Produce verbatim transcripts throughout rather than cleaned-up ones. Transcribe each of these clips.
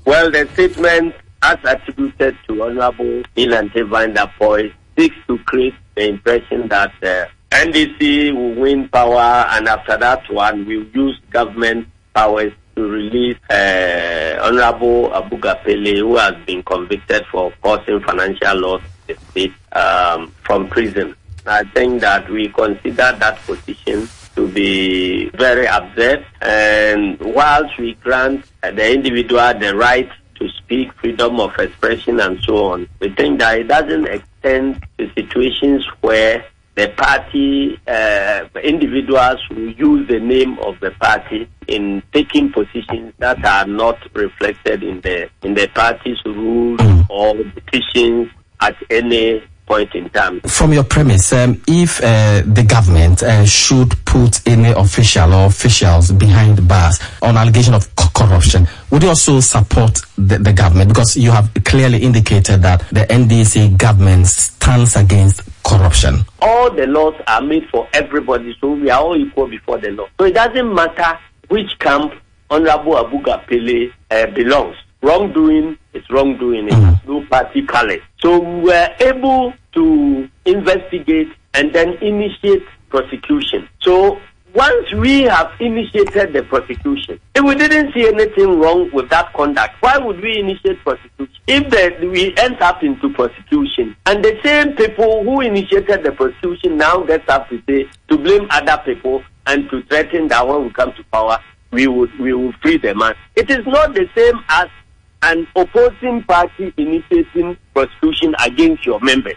Well, the statement as attributed to Honorable Nilante van der Poy seeks to create the impression that uh, N D C will win power, and after that one will use government powers to release uh, Honorable Abuga Pele, who has been convicted for causing financial loss to the state um, from prison. I think that we consider that position to be very absurd, and whilst we grant uh, the individual the right to speak, freedom of expression and so on, we think that it doesn't extend to situations where the party, uh, individuals will use the name of the party in taking positions that are not reflected in the in the party's rules or decisions at any point in time. From your premise, um, if uh, the government uh, should put any official or officials behind bars on allegation of co- corruption, would you also support the, the government? Because you have clearly indicated that the N D C government stands against corruption. All the laws are made for everybody, so we are all equal before the law. So it doesn't matter which camp Honorable Abuga Pele uh, belongs. Wrongdoing is wrongdoing. It has no party color. So we were able to investigate and then initiate prosecution. So once we have initiated the prosecution, if we didn't see anything wrong with that conduct, why would we initiate prosecution? If the, we end up into prosecution, and the same people who initiated the prosecution now get up to say, to blame other people and to threaten that when we come to power, we would we will free the man. It is not the same as an opposing party initiating prosecution against your members.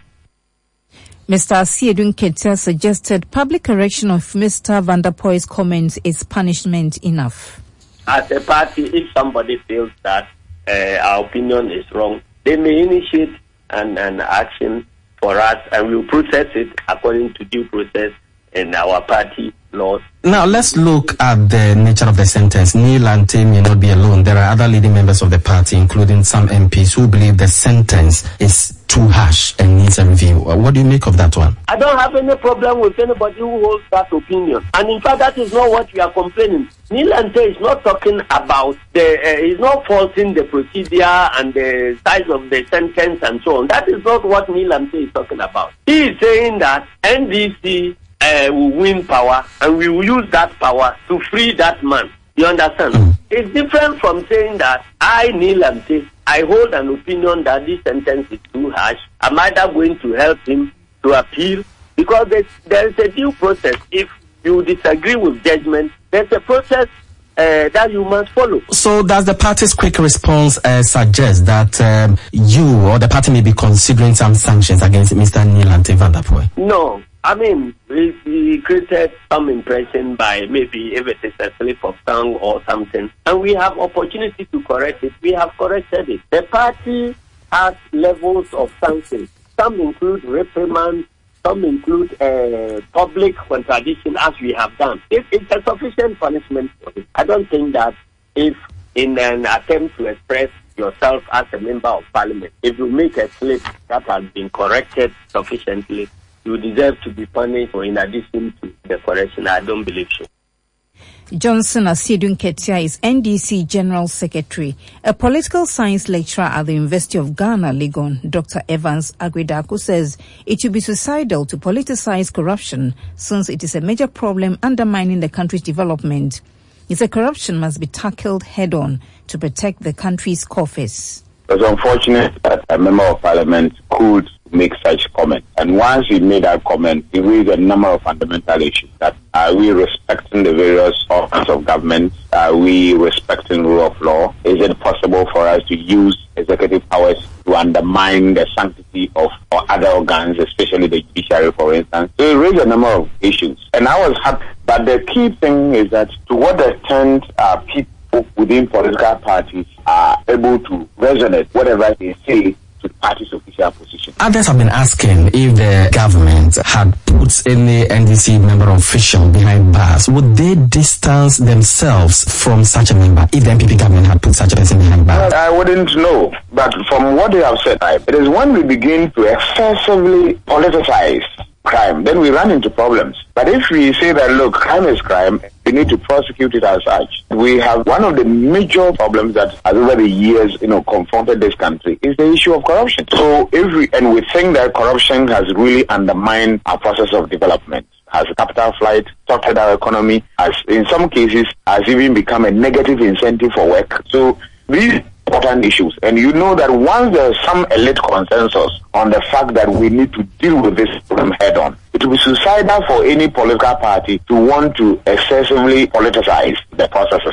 Mister Asiedun Ketia suggested public correction of Mister van der Poy's comments is punishment enough. As a party, if somebody feels that uh, our opinion is wrong, they may initiate an, an action for us, and we will process it according to due process in our party laws. Now, let's look at the nature of the sentence. Nilante may not be alone. There are other leading members of the party, including some M Ps, who believe the sentence is too harsh and needs a review. What do you make of that one? I don't have any problem with anybody who holds that opinion. And in fact, that is not what we are complaining. Nilante is not talking about the, uh, he's not faulting the procedure and the size of the sentence and so on. That is not what Nilante is talking about. He is saying that N D C Uh, will win power, and we will use that power to free that man. You understand? Mm. It's different from saying that I, Nilante, I hold an opinion that this sentence is too harsh. I'm either going to help him to appeal, because there is a due process. If you disagree with judgment, there's a process Uh, that you must follow. So does the party's quick response uh, suggest that um, you or the party may be considering some sanctions against Mister Nilante van der Poy? No. I mean, we, we created some impression by maybe if it is a slip of tongue or something, and we have opportunity to correct it. We have corrected it. The party has levels of sanctions. Some include reprimand, some include uh, public contradiction, as we have done. If it's a sufficient punishment for it, I don't think that if in an attempt to express yourself as a member of parliament, if you make a slip that has been corrected sufficiently, you deserve to be punished or in addition to the correction. I don't believe so. Johnson Asiedun Ketia is N D C General Secretary. A political science lecturer at the University of Ghana, Legon, Doctor Evans Agwedaku, says it would be suicidal to politicize corruption since it is a major problem undermining the country's development. He said corruption must be tackled head-on to protect the country's coffers. It was unfortunate that a member of parliament could make such comment. And once he made that comment, he raised a number of fundamental issues. That are we respecting the various organs of government? Are we respecting rule of law? Is it possible for us to use executive powers to undermine the sanctity of or other organs, especially the judiciary, for instance? So he raised a number of issues. And I was happy. But the key thing is that to what extent are people within political parties are able to resonate whatever they say to the party's official position. Others have been asking if the government had put any N D C member or official behind bars, would they distance themselves from such a member if the N P P government had put such a person behind bars? Well, I wouldn't know, but from what they have said, it is when we begin to excessively politicize crime, then we run into problems. But if we say that, look, crime is crime, we need to prosecute it as such. We have one of the major problems that has over the years, you know, confronted this country is the issue of corruption. So if we, and we think that corruption has really undermined our process of development, has capital flight, distorted our economy, has in some cases has even become a negative incentive for work. So these important issues, and you know that once there's some elite consensus on the fact that we need to deal with this problem head on, it will be suicidal for any political party to want to excessively politicize the processes.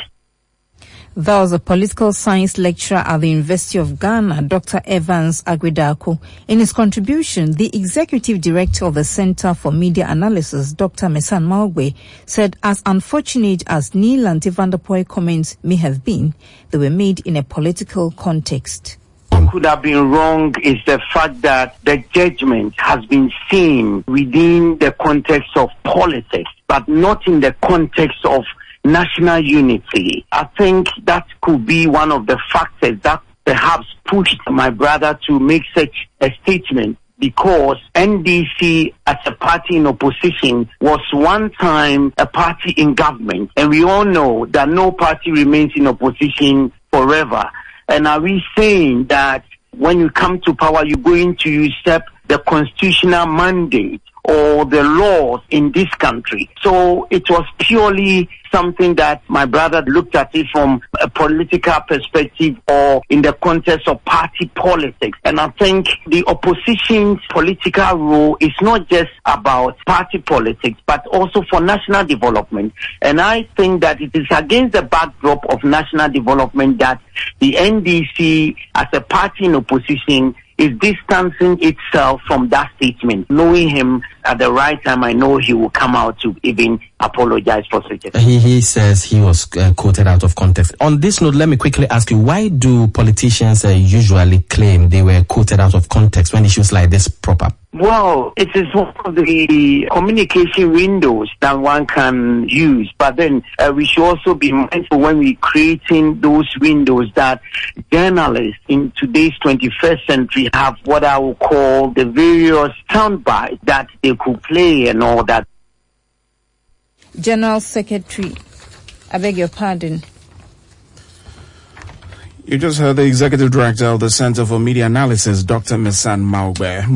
That was a political science lecturer at the University of Ghana, Doctor Evans Agwedaku. In his contribution, the executive director of the Center for Media Analysis, Doctor Mesan Maugbe, said as unfortunate as Neil Lanti van der Poel comments may have been, they were made in a political context. What could have been wrong is the fact that the judgment has been seen within the context of politics, but not in the context of national unity. I think that could be one of the factors that perhaps pushed my brother to make such a statement, because N D C as a party in opposition was one time a party in government, and we all know that no party remains in opposition forever. And are we saying that when you come to power you're going to usurp the constitutional mandate or the laws in this country? So it was purely something that my brother looked at it from a political perspective or in the context of party politics. And I think the opposition's political role is not just about party politics, but also for national development. And I think that it is against the backdrop of national development that the N D C as a party in opposition is distancing itself from that statement. Knowing him at the right time, I know he will come out to even apologize for such a thing. He, he says he was uh, quoted out of context. On this note, let me quickly ask you, why do politicians uh, usually claim they were quoted out of context when issues like this prop up? Well, it is one of the communication windows that one can use. But then uh, we should also be mindful when we're creating those windows that journalists in today's twenty-first century have what I would call the various soundbites that they could play and all that. General Secretary, I beg your pardon. You just heard the Executive Director of the Center for Media Analysis, Doctor Mesan Maugbe.